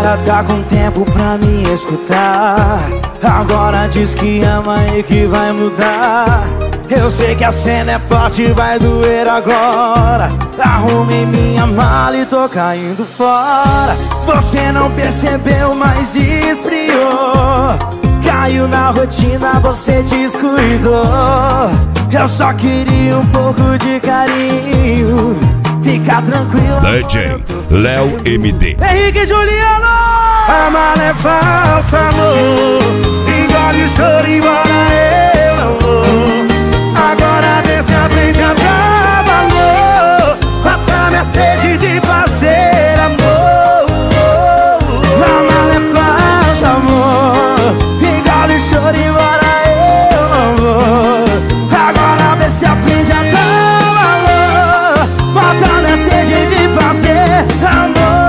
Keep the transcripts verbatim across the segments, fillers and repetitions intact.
Agora tá com tempo pra me escutar. Agora diz que ama e que vai mudar. Eu sei que a cena é forte, vai doer agora. Arrumei minha mala e tô caindo fora. Você não percebeu, mas esfriou. Caiu na rotina, você descuidou. Eu só queria um pouco de carinho. Fica tranquila. D J Léo M D. Henrique e Juliano. A mala é falsa, amor. Engole o choro, embora eu não vou. Agora vê se aprende a dar valor. Mata minha sede de fazer amor. A mala é falsa, amor. Engole o choro, embora eu não vou. Agora vê se aprende a dar valor. Mata minha sede de fazer amor.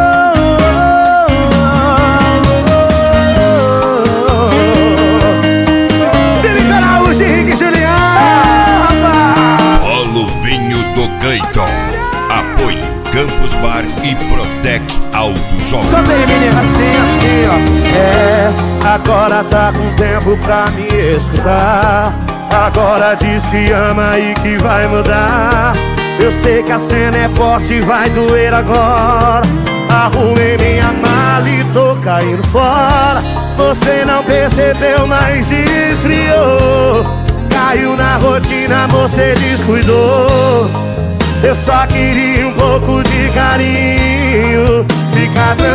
Apoie Campus Bar e Protec Autozone. Também, menina, assim, assim, ó. É, agora tá com tempo pra me escutar. Agora diz que ama e que vai mudar. Eu sei que a cena é forte e vai doer agora. Arrumei minha mala e tô caindo fora. Você não percebeu, mas esfriou. Caiu na rotina, você descuidou. Eu só queria um pouco de carinho. Fica tranquilo.